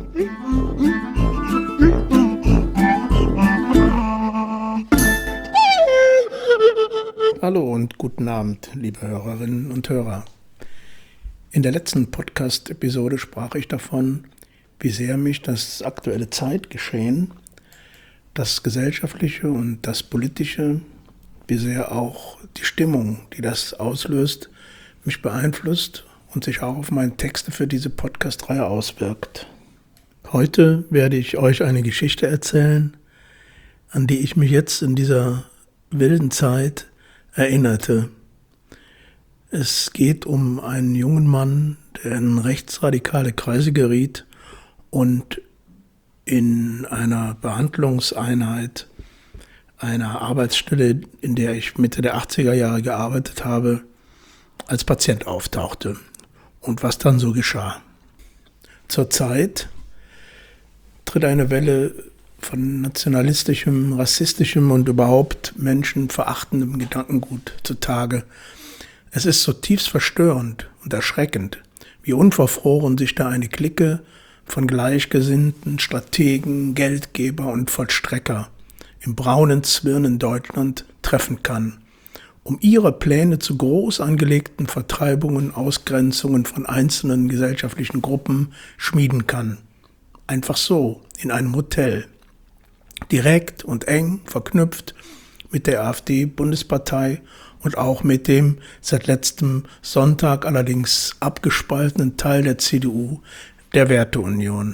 Hallo und guten Abend, liebe Hörerinnen und Hörer. In der letzten Podcast-Episode sprach ich davon, wie sehr mich das aktuelle Zeitgeschehen, das gesellschaftliche und das politische, wie sehr auch die Stimmung, die das auslöst, mich beeinflusst und sich auch auf meine Texte für diese Podcast-Reihe auswirkt. Heute werde ich euch eine Geschichte erzählen, an die ich mich jetzt in dieser wilden Zeit erinnerte. Es geht um einen jungen Mann, der in rechtsradikale Kreise geriet und in einer Behandlungseinheit einer Arbeitsstelle, in der ich Mitte der 80er Jahre gearbeitet habe, als Patient auftauchte und was dann so geschah. Zurzeit tritt eine Welle von nationalistischem, rassistischem und überhaupt menschenverachtendem Gedankengut zutage. Es ist zutiefst verstörend und erschreckend, wie unverfroren sich da eine Clique von Gleichgesinnten, Strategen, Geldgeber und Vollstrecker im braunen Zwirn in Deutschland treffen kann, um ihre Pläne zu groß angelegten Vertreibungen, Ausgrenzungen von einzelnen gesellschaftlichen Gruppen schmieden kann. Einfach so, in einem Hotel. Direkt und eng verknüpft mit der AfD-Bundespartei und auch mit dem seit letztem Sonntag allerdings abgespaltenen Teil der CDU, der Werteunion.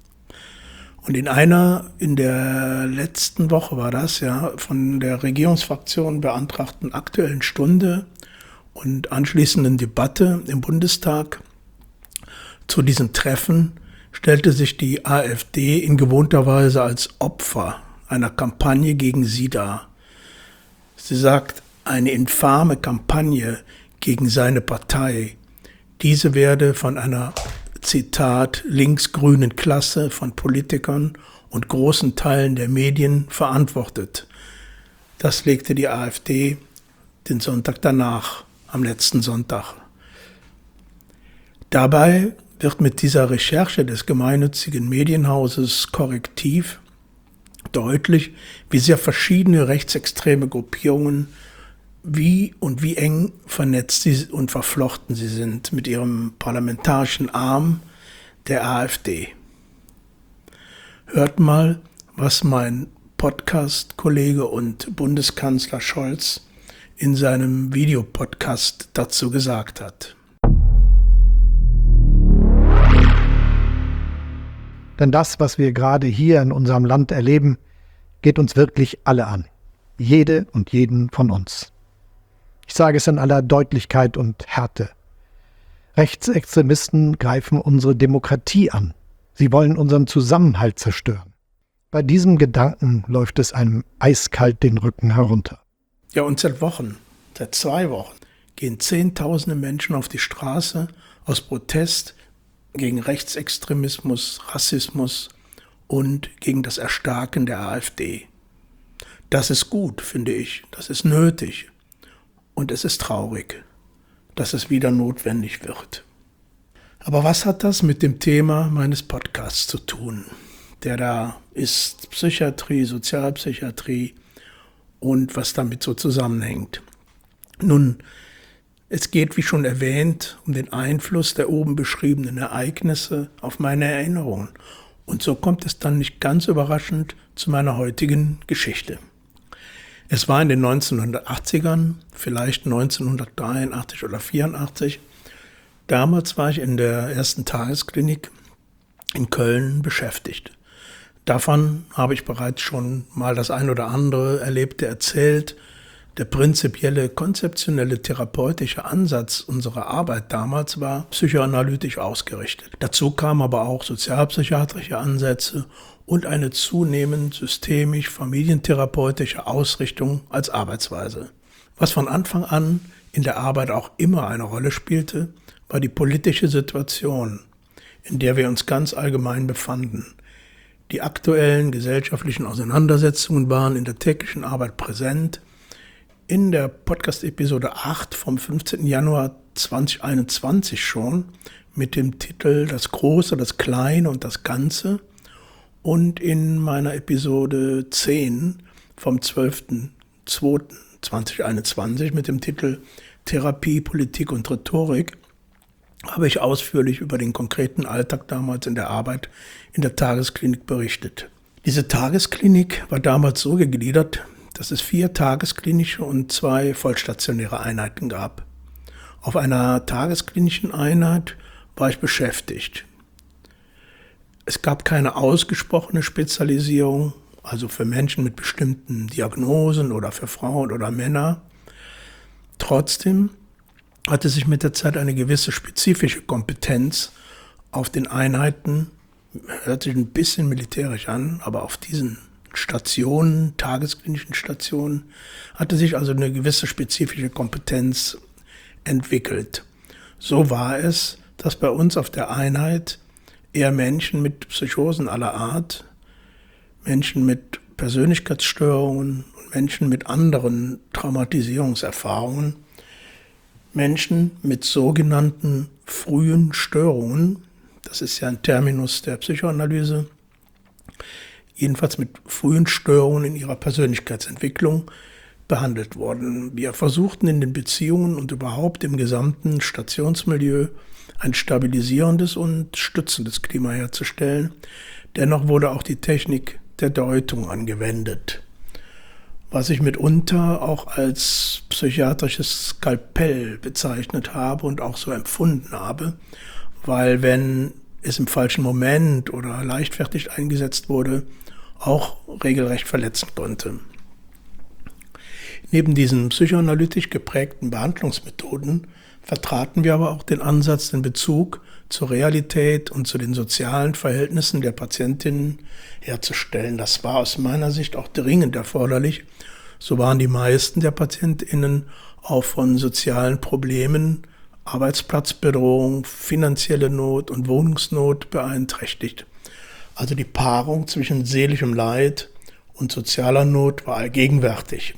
Und in der letzten Woche war das ja, von der Regierungsfraktion beantragten Aktuellen Stunde und anschließenden Debatte im Bundestag zu diesem Treffen stellte sich die AfD in gewohnter Weise als Opfer einer Kampagne gegen sie dar. Sie sagt, eine infame Kampagne gegen seine Partei. Diese werde von einer, Zitat, linksgrünen Klasse von Politikern und großen Teilen der Medien verantwortet. Das legte die AfD den Sonntag danach, am letzten Sonntag. Dabei wird mit dieser Recherche des gemeinnützigen Medienhauses Korrektiv deutlich, wie sehr verschiedene rechtsextreme Gruppierungen wie eng vernetzt sie und verflochten sie sind mit ihrem parlamentarischen Arm der AfD. Hört mal, was mein Podcast-Kollege und Bundeskanzler Scholz in seinem Videopodcast dazu gesagt hat. Denn das, was wir gerade hier in unserem Land erleben, geht uns wirklich alle an. Jede und jeden von uns. Ich sage es in aller Deutlichkeit und Härte. Rechtsextremisten greifen unsere Demokratie an. Sie wollen unseren Zusammenhalt zerstören. Bei diesem Gedanken läuft es einem eiskalt den Rücken herunter. Ja, und seit 2 Wochen, gehen Zehntausende Menschen auf die Straße aus Protest gegen Rechtsextremismus, Rassismus und gegen das Erstarken der AfD. Das ist gut, finde ich. Das ist nötig. Und es ist traurig, dass es wieder notwendig wird. Aber was hat das mit dem Thema meines Podcasts zu tun? Der da ist Psychiatrie, Sozialpsychiatrie und was damit so zusammenhängt. Nun, es geht, wie schon erwähnt, um den Einfluss der oben beschriebenen Ereignisse auf meine Erinnerungen. Und so kommt es dann nicht ganz überraschend zu meiner heutigen Geschichte. Es war in den 1980ern, vielleicht 1983 oder 1984. Damals war ich in der ersten Tagesklinik in Köln beschäftigt. Davon habe ich bereits schon mal das ein oder andere Erlebte erzählt. Der prinzipielle, konzeptionelle, therapeutische Ansatz unserer Arbeit damals war psychoanalytisch ausgerichtet. Dazu kamen aber auch sozialpsychiatrische Ansätze und eine zunehmend systemisch-familientherapeutische Ausrichtung als Arbeitsweise. Was von Anfang an in der Arbeit auch immer eine Rolle spielte, war die politische Situation, in der wir uns ganz allgemein befanden. Die aktuellen gesellschaftlichen Auseinandersetzungen waren in der täglichen Arbeit präsent. In der Podcast-Episode 8 vom 15. Januar 2021 schon mit dem Titel Das Große, das Kleine und das Ganze und in meiner Episode 10 vom 12.02.2021 mit dem Titel Therapie, Politik und Rhetorik habe ich ausführlich über den konkreten Alltag damals in der Arbeit in der Tagesklinik berichtet. Diese Tagesklinik war damals so gegliedert, dass es 4 tagesklinische und 2 vollstationäre Einheiten gab. Auf einer tagesklinischen Einheit war ich beschäftigt. Es gab keine ausgesprochene Spezialisierung, also für Menschen mit bestimmten Diagnosen oder für Frauen oder Männer. Trotzdem hatte sich mit der Zeit eine gewisse spezifische Kompetenz auf den Einheiten, hört sich ein bisschen militärisch an, aber auf diesen Stationen, tagesklinischen Stationen, hatte sich also eine gewisse spezifische Kompetenz entwickelt. So war es, dass bei uns auf der Einheit eher Menschen mit Psychosen aller Art, Menschen mit Persönlichkeitsstörungen und Menschen mit anderen Traumatisierungserfahrungen, Menschen mit sogenannten frühen Störungen, das ist ja ein Terminus der Psychoanalyse, jedenfalls mit frühen Störungen in ihrer Persönlichkeitsentwicklung behandelt wurden. Wir versuchten in den Beziehungen und überhaupt im gesamten Stationsmilieu ein stabilisierendes und stützendes Klima herzustellen. Dennoch wurde auch die Technik der Deutung angewendet, was ich mitunter auch als psychiatrisches Skalpell bezeichnet habe und auch so empfunden habe, weil wenn es im falschen Moment oder leichtfertig eingesetzt wurde, auch regelrecht verletzen konnte. Neben diesen psychoanalytisch geprägten Behandlungsmethoden vertraten wir aber auch den Ansatz, den Bezug zur Realität und zu den sozialen Verhältnissen der Patientinnen herzustellen. Das war aus meiner Sicht auch dringend erforderlich. So waren die meisten der PatientInnen auch von sozialen Problemen, Arbeitsplatzbedrohung, finanzielle Not und Wohnungsnot beeinträchtigt. Also die Paarung zwischen seelischem Leid und sozialer Not war allgegenwärtig.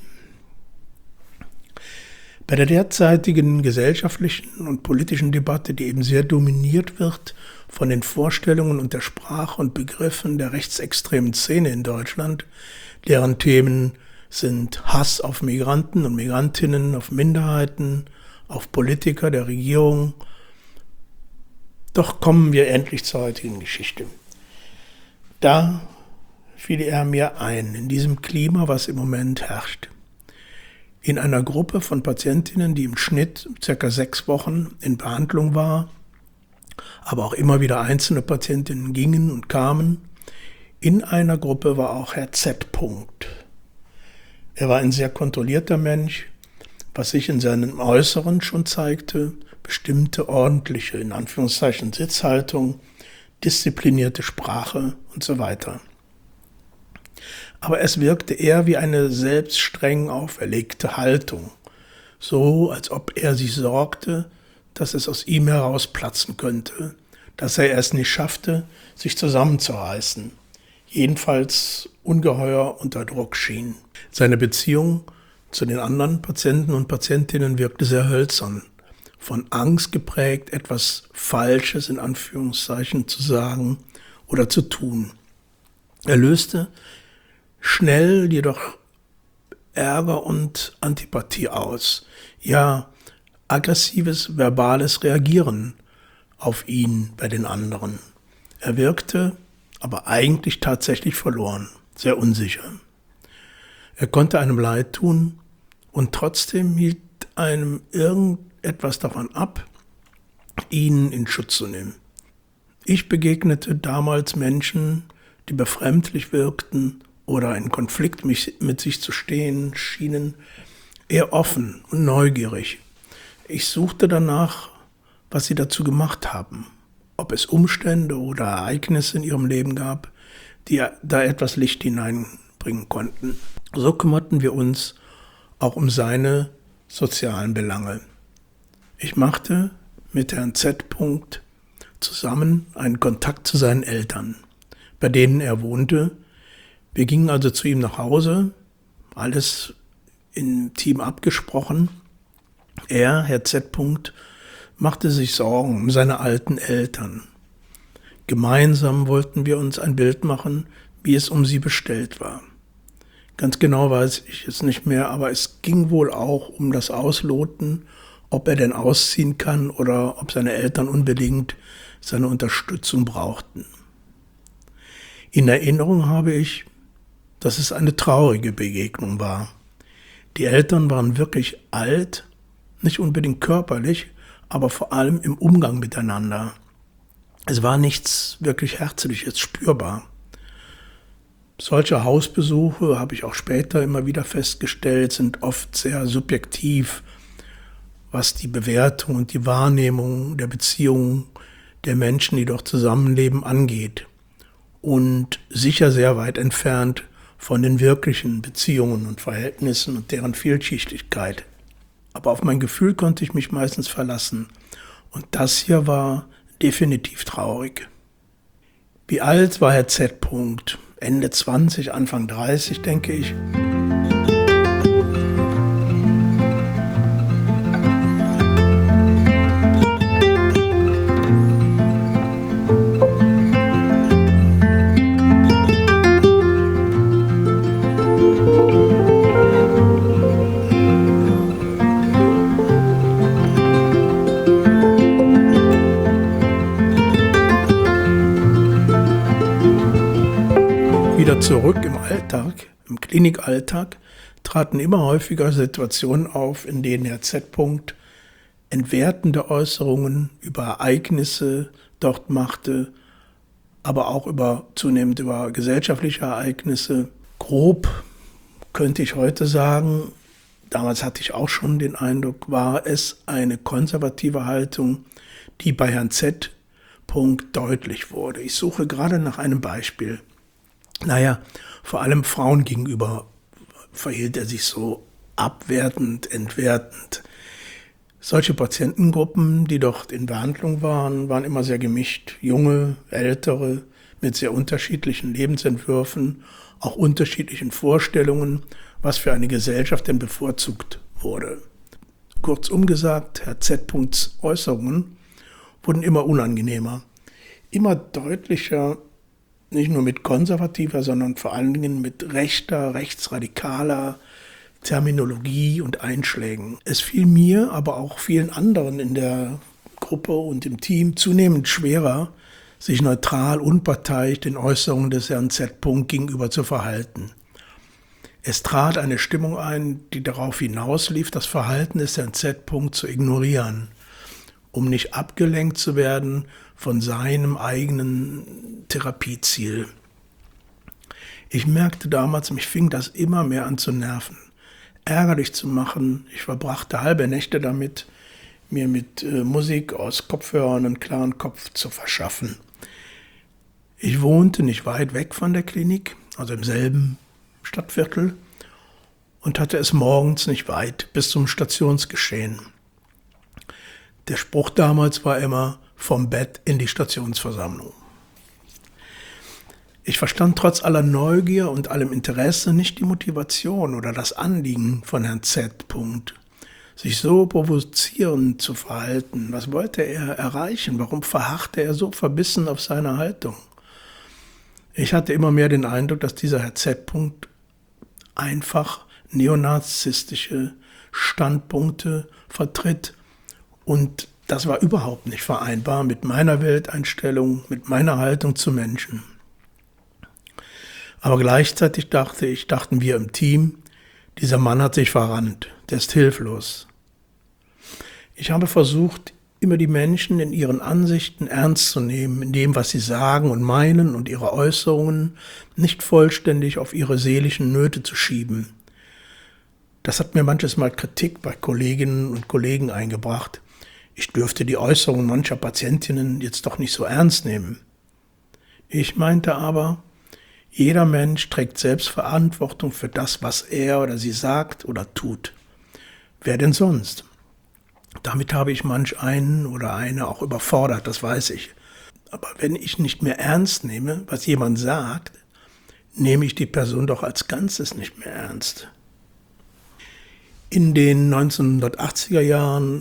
Bei der derzeitigen gesellschaftlichen und politischen Debatte, die eben sehr dominiert wird von den Vorstellungen und der Sprache und Begriffen der rechtsextremen Szene in Deutschland, deren Themen sind Hass auf Migranten und Migrantinnen, auf Minderheiten, auf Politiker der Regierung. Doch kommen wir endlich zur heutigen Geschichte. Da fiel er mir ein, in diesem Klima, was im Moment herrscht. In einer Gruppe von Patientinnen, die im Schnitt ca. 6 Wochen in Behandlung war, aber auch immer wieder einzelne Patientinnen gingen und kamen, in einer Gruppe war auch Herr Z. Er war ein sehr kontrollierter Mensch, was sich in seinem Äußeren schon zeigte, bestimmte ordentliche, in Anführungszeichen, Sitzhaltung, disziplinierte Sprache und so weiter. Aber es wirkte eher wie eine selbst streng auferlegte Haltung, so als ob er sich sorgte, dass es aus ihm herausplatzen könnte, dass er es nicht schaffte, sich zusammenzureißen, jedenfalls ungeheuer unter Druck schien. Seine Beziehung zu den anderen Patienten und Patientinnen wirkte sehr hölzern, von Angst geprägt, etwas Falsches in Anführungszeichen zu sagen oder zu tun. Er löste schnell jedoch Ärger und Antipathie aus, ja aggressives verbales Reagieren auf ihn bei den anderen. Er wirkte aber eigentlich tatsächlich verloren, sehr unsicher. Er konnte einem leid tun und trotzdem hielt einem irgendetwas davon ab, ihn in Schutz zu nehmen. Ich begegnete damals Menschen, die befremdlich wirkten oder in Konflikt mit sich zu stehen schienen, eher offen und neugierig. Ich suchte danach, was sie dazu gemacht haben, ob es Umstände oder Ereignisse in ihrem Leben gab, die da etwas Licht hineinbringen konnten. So kümmerten wir uns auch um seine sozialen Belange. Ich machte mit Herrn Z. zusammen einen Kontakt zu seinen Eltern, bei denen er wohnte. Wir gingen also zu ihm nach Hause, alles im Team abgesprochen. Er, Herr Z., machte sich Sorgen um seine alten Eltern. Gemeinsam wollten wir uns ein Bild machen, wie es um sie bestellt war. Ganz genau weiß ich es nicht mehr, aber es ging wohl auch um das Ausloten, ob er denn ausziehen kann oder ob seine Eltern unbedingt seine Unterstützung brauchten. In Erinnerung habe ich, dass es eine traurige Begegnung war. Die Eltern waren wirklich alt, nicht unbedingt körperlich, aber vor allem im Umgang miteinander. Es war nichts wirklich Herzliches spürbar. Solche Hausbesuche, habe ich auch später immer wieder festgestellt, sind oft sehr subjektiv, was die Bewertung und die Wahrnehmung der Beziehungen der Menschen, die dort zusammenleben, angeht. Und sicher sehr weit entfernt von den wirklichen Beziehungen und Verhältnissen und deren Vielschichtigkeit. Aber auf mein Gefühl konnte ich mich meistens verlassen. Und das hier war definitiv traurig. Wie alt war Herr Z. Ende 20, Anfang 30, denke ich. Wieder zurück im Alltag, im Klinikalltag, traten immer häufiger Situationen auf, in denen Herr Z. entwertende Äußerungen über Ereignisse dort machte, aber auch zunehmend über gesellschaftliche Ereignisse. Grob könnte ich heute sagen, damals hatte ich auch schon den Eindruck, war es eine konservative Haltung, die bei Herrn Z. deutlich wurde. Ich suche gerade nach einem Beispiel. Vor allem Frauen gegenüber verhielt er sich so abwertend, entwertend. Solche Patientengruppen, die dort in Behandlung waren immer sehr gemischt. Junge, ältere, mit sehr unterschiedlichen Lebensentwürfen, auch unterschiedlichen Vorstellungen, was für eine Gesellschaft denn bevorzugt wurde. Kurzum gesagt, Herr Z. Äußerungen wurden immer unangenehmer, immer deutlicher, nicht nur mit konservativer, sondern vor allen Dingen mit rechter, rechtsradikaler Terminologie und Einschlägen. Es fiel mir, aber auch vielen anderen in der Gruppe und im Team zunehmend schwerer, sich neutral, unparteiisch den Äußerungen des Herrn Z. gegenüber zu verhalten. Es trat eine Stimmung ein, die darauf hinauslief, das Verhalten des Herrn Z. zu ignorieren, um nicht abgelenkt zu werden von seinem eigenen Therapieziel. Ich merkte damals, mich fing das immer mehr an zu nerven, ärgerlich zu machen. Ich verbrachte halbe Nächte damit, mir mit Musik aus Kopfhörern einen klaren Kopf zu verschaffen. Ich wohnte nicht weit weg von der Klinik, also im selben Stadtviertel, und hatte es morgens nicht weit bis zum Stationsgeschehen. Der Spruch damals war immer: vom Bett in die Stationsversammlung. Ich verstand trotz aller Neugier und allem Interesse nicht die Motivation oder das Anliegen von Herrn Z. Sich so provozierend zu verhalten. Was wollte er erreichen? Warum verharrte er so verbissen auf seine Haltung? Ich hatte immer mehr den Eindruck, dass dieser Herr Z. einfach neonazistische Standpunkte vertritt, und das war überhaupt nicht vereinbar mit meiner Welteinstellung, mit meiner Haltung zu Menschen. Aber gleichzeitig dachten wir im Team, dieser Mann hat sich verrannt, der ist hilflos. Ich habe versucht, immer die Menschen in ihren Ansichten ernst zu nehmen, in dem, was sie sagen und meinen, und ihre Äußerungen nicht vollständig auf ihre seelischen Nöte zu schieben. Das hat mir manches Mal Kritik bei Kolleginnen und Kollegen eingebracht. Ich dürfte die Äußerungen mancher Patientinnen jetzt doch nicht so ernst nehmen. Ich meinte aber, jeder Mensch trägt selbst Verantwortung für das, was er oder sie sagt oder tut. Wer denn sonst? Damit habe ich manch einen oder eine auch überfordert, das weiß ich. Aber wenn ich nicht mehr ernst nehme, was jemand sagt, nehme ich die Person doch als Ganzes nicht mehr ernst. In den 1980er Jahren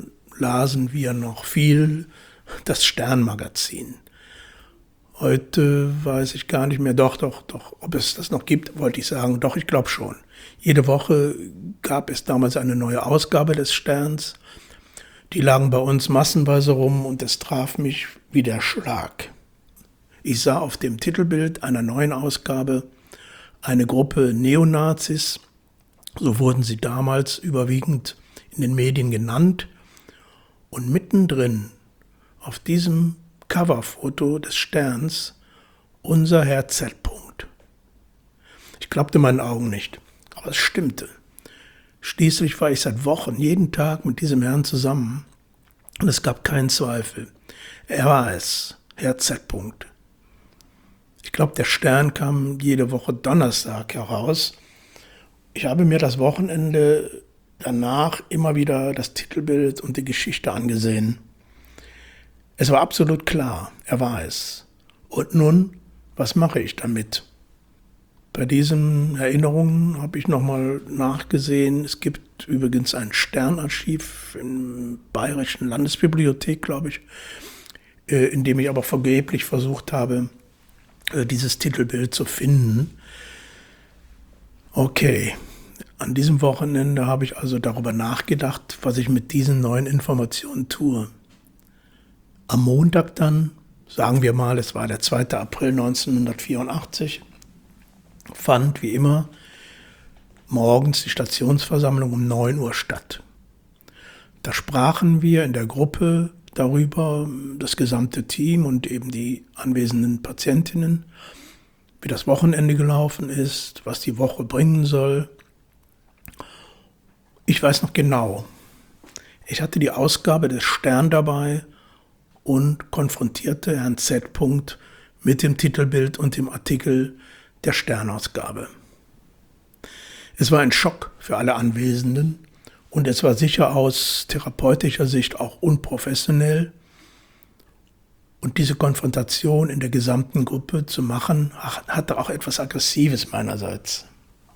lasen wir noch viel das Stern-Magazin. Heute weiß ich gar nicht mehr, doch, ob es das noch gibt, wollte ich sagen. Doch, ich glaube schon. Jede Woche gab es damals eine neue Ausgabe des Sterns. Die lagen bei uns massenweise rum und es traf mich wie der Schlag. Ich sah auf dem Titelbild einer neuen Ausgabe eine Gruppe Neonazis, so wurden sie damals überwiegend in den Medien genannt, und mittendrin auf diesem Coverfoto des Sterns unser Herr Z. Ich glaubte meinen Augen nicht, aber es stimmte. Schließlich war ich seit Wochen jeden Tag mit diesem Herrn zusammen und es gab keinen Zweifel. Er war es, Herr Z. Ich glaube, der Stern kam jede Woche Donnerstag heraus. Ich habe mir das Wochenende danach immer wieder das Titelbild und die Geschichte angesehen. Es war absolut klar, er war es. Und nun, was mache ich damit? Bei diesen Erinnerungen habe ich nochmal nachgesehen. Es gibt übrigens ein Sternarchiv in der Bayerischen Landesbibliothek, glaube ich, in dem ich aber vergeblich versucht habe, dieses Titelbild zu finden. Okay, an diesem Wochenende habe ich also darüber nachgedacht, was ich mit diesen neuen Informationen tue. Am Montag dann, sagen wir mal, es war der 2. April 1984, fand wie immer morgens die Stationsversammlung um 9 Uhr statt. Da sprachen wir in der Gruppe darüber, das gesamte Team und eben die anwesenden Patientinnen, wie das Wochenende gelaufen ist, was die Woche bringen soll. Ich weiß noch genau, ich hatte die Ausgabe des Stern dabei und konfrontierte Herrn Z. mit dem Titelbild und dem Artikel der Sternausgabe. Es war ein Schock für alle Anwesenden und es war sicher aus therapeutischer Sicht auch unprofessionell. Und diese Konfrontation in der gesamten Gruppe zu machen, hatte auch etwas Aggressives meinerseits.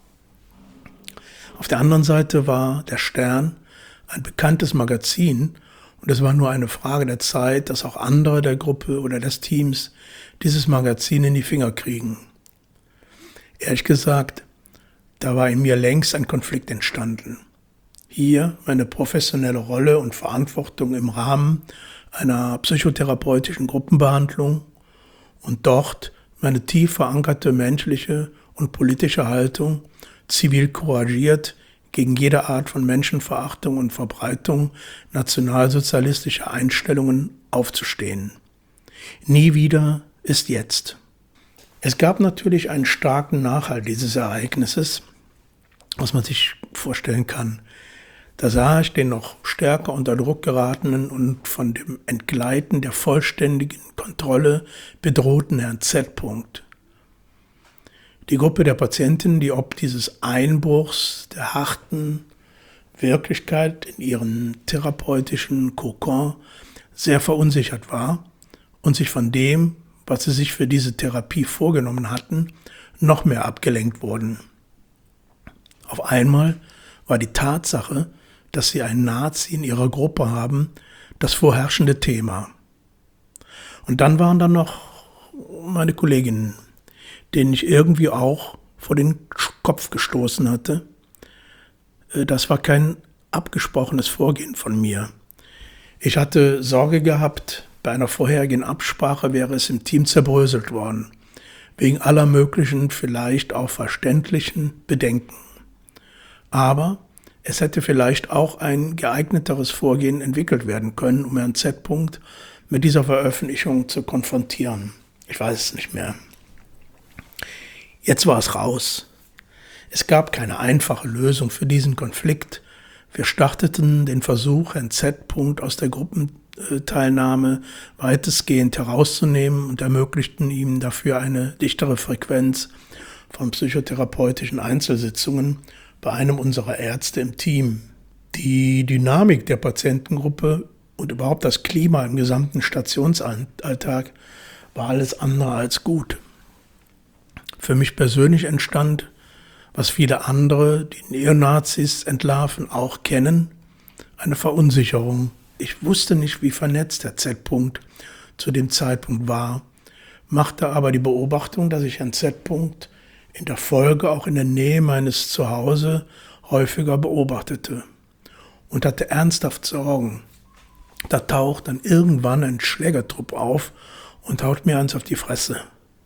Auf der anderen Seite war der Stern ein bekanntes Magazin und es war nur eine Frage der Zeit, dass auch andere der Gruppe oder des Teams dieses Magazin in die Finger kriegen. Ehrlich gesagt, da war in mir längst ein Konflikt entstanden. Hier meine professionelle Rolle und Verantwortung im Rahmen einer psychotherapeutischen Gruppenbehandlung und dort meine tief verankerte menschliche und politische Haltung, zivil couragiert gegen jede Art von Menschenverachtung und Verbreitung nationalsozialistischer Einstellungen aufzustehen. Nie wieder ist jetzt. Es gab natürlich einen starken Nachhalt dieses Ereignisses, was man sich vorstellen kann. Da sah ich den noch stärker unter Druck geratenen und von dem Entgleiten der vollständigen Kontrolle bedrohten Herrn Z. Die Gruppe der Patienten, die ob dieses Einbruchs der harten Wirklichkeit in ihren therapeutischen Kokon sehr verunsichert war und sich von dem, was sie sich für diese Therapie vorgenommen hatten, noch mehr abgelenkt wurden. Auf einmal war die Tatsache, dass sie einen Nazi in ihrer Gruppe haben, das vorherrschende Thema. Und dann waren da noch meine Kolleginnen, denen ich irgendwie auch vor den Kopf gestoßen hatte. Das war kein abgesprochenes Vorgehen von mir. Ich hatte Sorge gehabt, bei einer vorherigen Absprache wäre es im Team zerbröselt worden, wegen aller möglichen, vielleicht auch verständlichen Bedenken. Aber es hätte vielleicht auch ein geeigneteres Vorgehen entwickelt werden können, um Herrn Z. mit dieser Veröffentlichung zu konfrontieren. Ich weiß es nicht mehr. Jetzt war es raus. Es gab keine einfache Lösung für diesen Konflikt. Wir starteten den Versuch, Herrn Z. aus der Gruppenteilnahme weitestgehend herauszunehmen und ermöglichten ihm dafür eine dichtere Frequenz von psychotherapeutischen Einzelsitzungen bei einem unserer Ärzte im Team. Die Dynamik der Patientengruppe und überhaupt das Klima im gesamten Stationsalltag war alles andere als gut. Für mich persönlich entstand, was viele andere, die Neonazis entlarven, auch kennen, eine Verunsicherung Ich wusste nicht, wie vernetzt der Z-Punkt zu dem Zeitpunkt war, machte aber die Beobachtung, dass ich Herrn Z-Punkt in der Folge auch in der Nähe meines Zuhause häufiger beobachtete und hatte ernsthaft Sorgen. Da taucht dann irgendwann ein Schlägertrupp auf und haut mir eins auf die Fresse.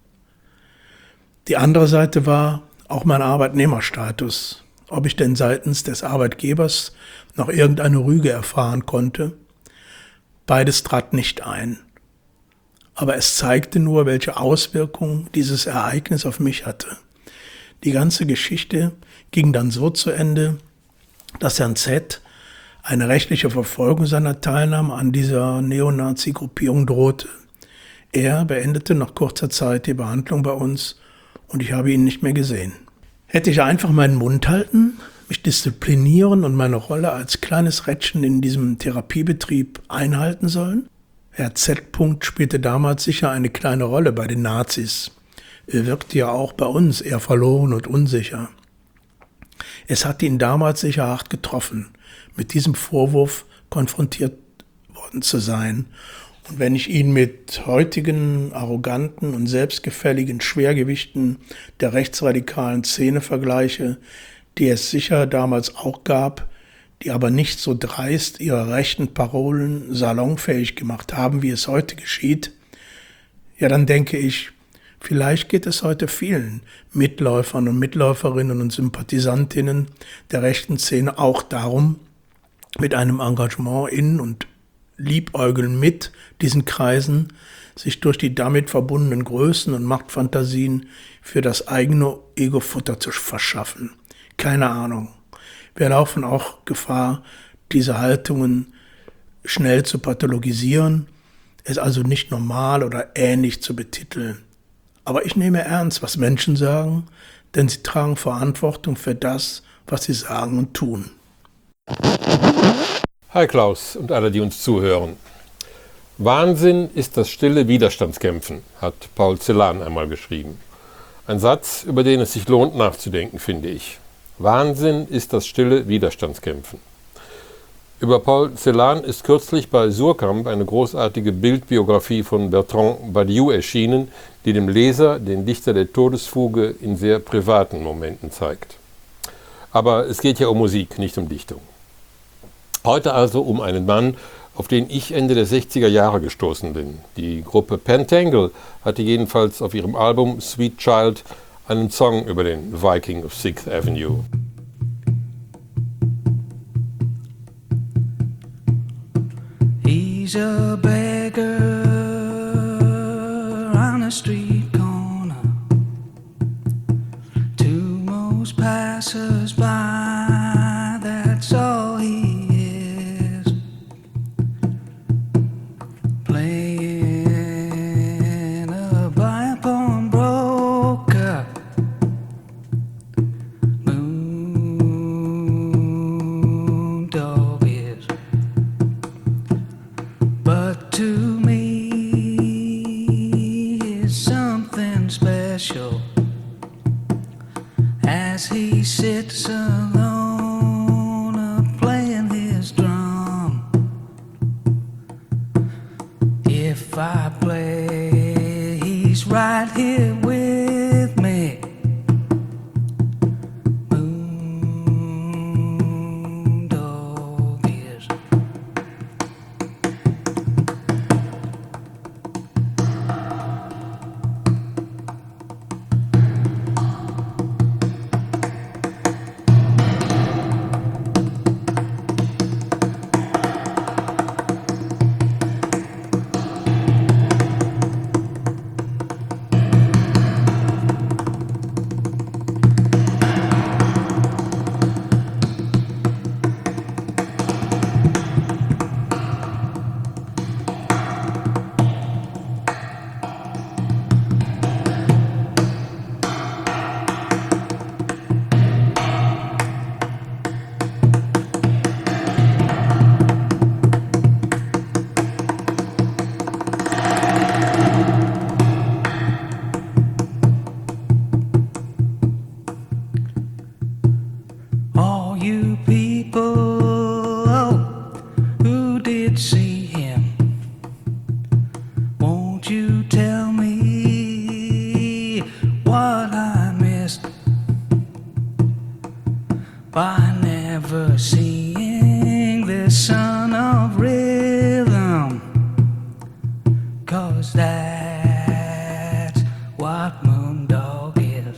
Die andere Seite war auch mein Arbeitnehmerstatus, ob ich denn seitens des Arbeitgebers noch irgendeine Rüge erfahren konnte. Beides trat nicht ein. Aber es zeigte nur, welche Auswirkungen dieses Ereignis auf mich hatte. Die ganze Geschichte ging dann so zu Ende, dass Herrn Z. eine rechtliche Verfolgung seiner Teilnahme an dieser Neonazi-Gruppierung drohte. Er beendete nach kurzer Zeit die Behandlung bei uns und ich habe ihn nicht mehr gesehen. Hätte ich einfach meinen Mund halten, mich disziplinieren und meine Rolle als kleines Rädchen in diesem Therapiebetrieb einhalten sollen? Herr Z. spielte damals sicher eine kleine Rolle bei den Nazis. Er wirkte ja auch bei uns eher verloren und unsicher. Es hat ihn damals sicher hart getroffen, mit diesem Vorwurf konfrontiert worden zu sein. Und wenn ich ihn mit heutigen, arroganten und selbstgefälligen Schwergewichten der rechtsradikalen Szene vergleiche, die es sicher damals auch gab, die aber nicht so dreist ihre rechten Parolen salonfähig gemacht haben, wie es heute geschieht, ja, dann denke ich, vielleicht geht es heute vielen Mitläufern und Mitläuferinnen und Sympathisantinnen der rechten Szene auch darum, mit einem Engagement in und Liebäugeln mit diesen Kreisen sich durch die damit verbundenen Größen und Machtfantasien für das eigene Ego Futter zu verschaffen. Keine Ahnung. Wir laufen auch Gefahr, diese Haltungen schnell zu pathologisieren, es also nicht normal oder ähnlich zu betiteln. Aber ich nehme ernst, was Menschen sagen, denn sie tragen Verantwortung für das, was sie sagen und tun. Hi Klaus und alle, die uns zuhören. Wahnsinn ist das stille Widerstandskämpfen, hat Paul Celan einmal geschrieben. Ein Satz, über den es sich lohnt nachzudenken, finde ich. Wahnsinn ist das stille Widerstandskämpfen. Über Paul Celan ist kürzlich bei Suhrkamp eine großartige Bildbiografie von Bertrand Badiou erschienen, die dem Leser den Dichter der Todesfuge in sehr privaten Momenten zeigt. Aber es geht ja um Musik, nicht um Dichtung. Heute also um einen Mann, auf den ich Ende der 60er Jahre gestoßen bin. Die Gruppe Pentangle hatte jedenfalls auf ihrem Album Sweet Child einen Song über den Viking of Sixth Avenue. He's a beggar on a street corner. To most passers-by, that's all he is. Playing a pawnbroker. Moon dog is. But to me is something special as he sits alone playing his drum. If I play, he's right here with me. Moon dog is. what I missed by never seeing the son of rhythm, 'cause that's what Moondog is.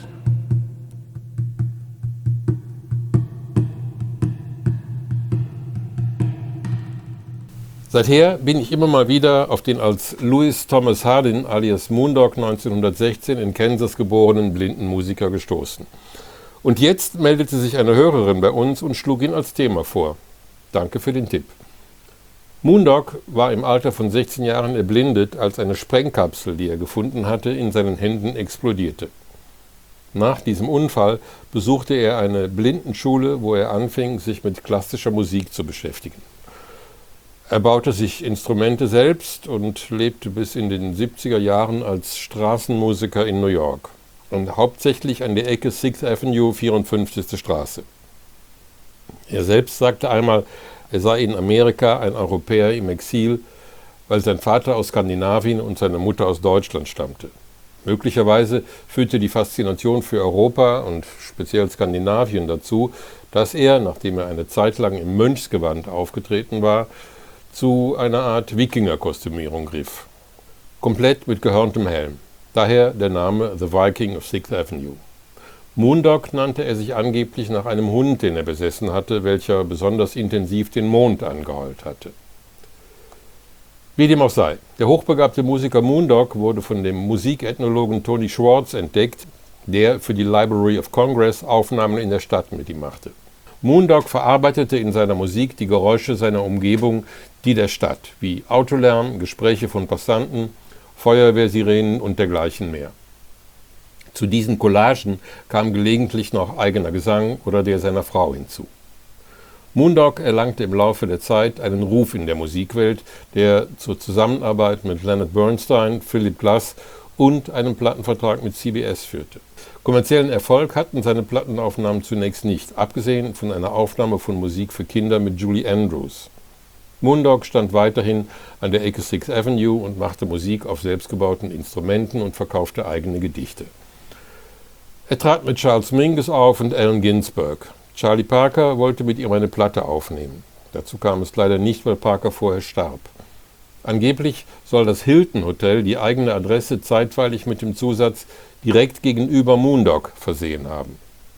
Seither bin ich immer mal wieder auf den als Louis Thomas Hardin alias Moondog 1916 in Kansas geborenen blinden Musiker gestoßen. Und jetzt meldete sich eine Hörerin bei uns und schlug ihn als Thema vor. Danke für den Tipp. Moondog war im Alter von 16 Jahren erblindet, als eine Sprengkapsel, die er gefunden hatte, in seinen Händen explodierte. Nach diesem Unfall besuchte er eine Blindenschule, wo er anfing, sich mit klassischer Musik zu beschäftigen. Er baute sich Instrumente selbst und lebte bis in den 70er Jahren als Straßenmusiker in New York und hauptsächlich an der Ecke 6th Avenue, 54. Straße. Er selbst sagte einmal, er sei in Amerika ein Europäer im Exil, weil sein Vater aus Skandinavien und seine Mutter aus Deutschland stammte. Möglicherweise führte die Faszination für Europa und speziell Skandinavien dazu, dass er, nachdem er eine Zeit lang im Mönchsgewand aufgetreten war, zu einer Art Wikinger-Kostümierung griff. Komplett mit gehörntem Helm. Daher der Name The Viking of 6th Avenue. Moondog nannte er sich angeblich nach einem Hund, den er besessen hatte, welcher besonders intensiv den Mond angeheult hatte. Wie dem auch sei, der hochbegabte Musiker Moondog wurde von dem Musikethnologen Tony Schwartz entdeckt, der für die Library of Congress Aufnahmen in der Stadt mit ihm machte. Moondog verarbeitete in seiner Musik die Geräusche seiner Umgebung, die der Stadt, wie Autolärm, Gespräche von Passanten, Feuerwehrsirenen und dergleichen mehr. Zu diesen Collagen kam gelegentlich noch eigener Gesang oder der seiner Frau hinzu. Moondog erlangte im Laufe der Zeit einen Ruf in der Musikwelt, der zur Zusammenarbeit mit Leonard Bernstein, Philip Glass und einem Plattenvertrag mit CBS führte. Kommerziellen Erfolg hatten seine Plattenaufnahmen zunächst nicht, abgesehen von einer Aufnahme von Musik für Kinder mit Julie Andrews. Moondog stand weiterhin an der Ecke 6th Avenue und machte Musik auf selbstgebauten Instrumenten und verkaufte eigene Gedichte. Er trat mit Charles Mingus auf und Allen Ginsberg. Charlie Parker wollte mit ihm eine Platte aufnehmen. Dazu kam es leider nicht, weil Parker vorher starb. Angeblich soll das Hilton Hotel die eigene Adresse zeitweilig mit dem Zusatz direkt gegenüber Moondog versehen haben.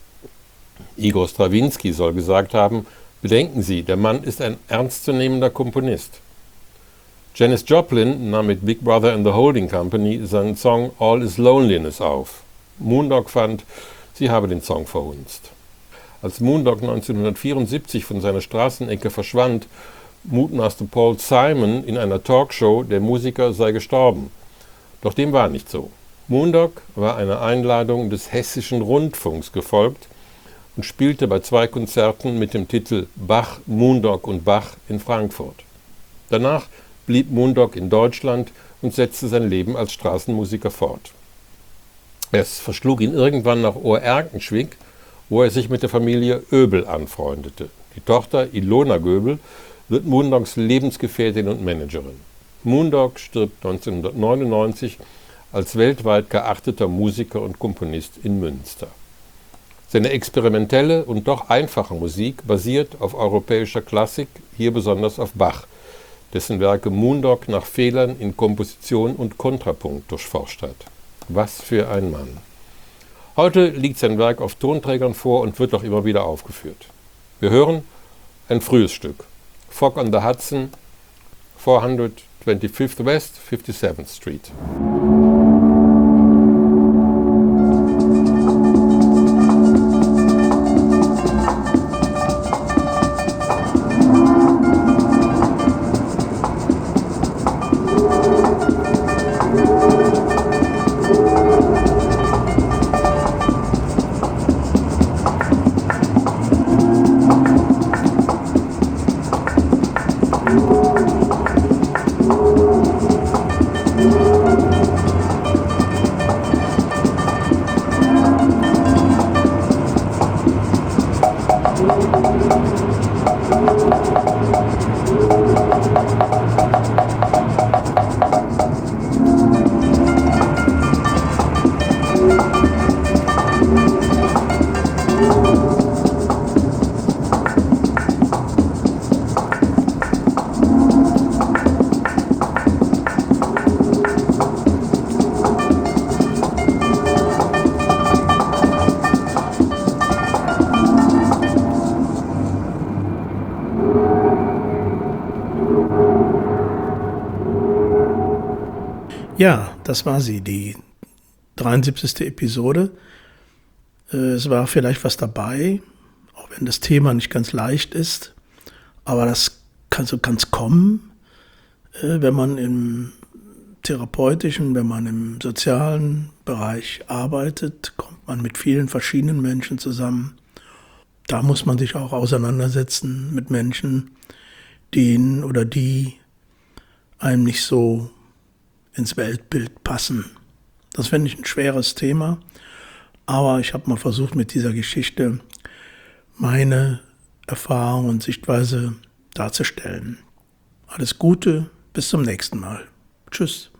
Igor Strawinski soll gesagt haben, bedenken Sie, der Mann ist ein ernstzunehmender Komponist. Janis Joplin nahm mit Big Brother and the Holding Company seinen Song All is Loneliness auf. Moondog fand, sie habe den Song verhunzt. Als Moondog 1974 von seiner Straßenecke verschwand, mutmaßte Paul Simon in einer Talkshow, der Musiker sei gestorben. Doch dem war nicht so. Moondog war einer Einladung des Hessischen Rundfunks gefolgt und spielte bei 2 Konzerten mit dem Titel Bach, Moondog und Bach in Frankfurt. Danach blieb Moondog in Deutschland und setzte sein Leben als Straßenmusiker fort. Es verschlug ihn irgendwann nach Oerkenschwick, wo er sich mit der Familie Oebel anfreundete. Die Tochter Ilona Goebel wird Moondogs Lebensgefährtin und Managerin. Moondog stirbt 1999 als weltweit geachteter Musiker und Komponist in Münster. Seine experimentelle und doch einfache Musik basiert auf europäischer Klassik, hier besonders auf Bach, dessen Werke Moondog nach Fehlern in Komposition und Kontrapunkt durchforscht hat. Was für ein Mann! Heute liegt sein Werk auf Tonträgern vor und wird auch immer wieder aufgeführt. Wir hören ein frühes Stück. Fog on the Hudson, 425th West, 57th Street. Ja, das war sie, die 73. Episode. Es war vielleicht was dabei, auch wenn das Thema nicht ganz leicht ist. Aber das kann so ganz kommen, wenn man im therapeutischen, wenn man im sozialen Bereich arbeitet, kommt man mit vielen verschiedenen Menschen zusammen. Da muss man sich auch auseinandersetzen mit Menschen, die einem nicht so ins Weltbild passen. Das finde ich ein schweres Thema, aber ich habe mal versucht, mit dieser Geschichte meine Erfahrung und Sichtweise darzustellen. Alles Gute, bis zum nächsten Mal. Tschüss.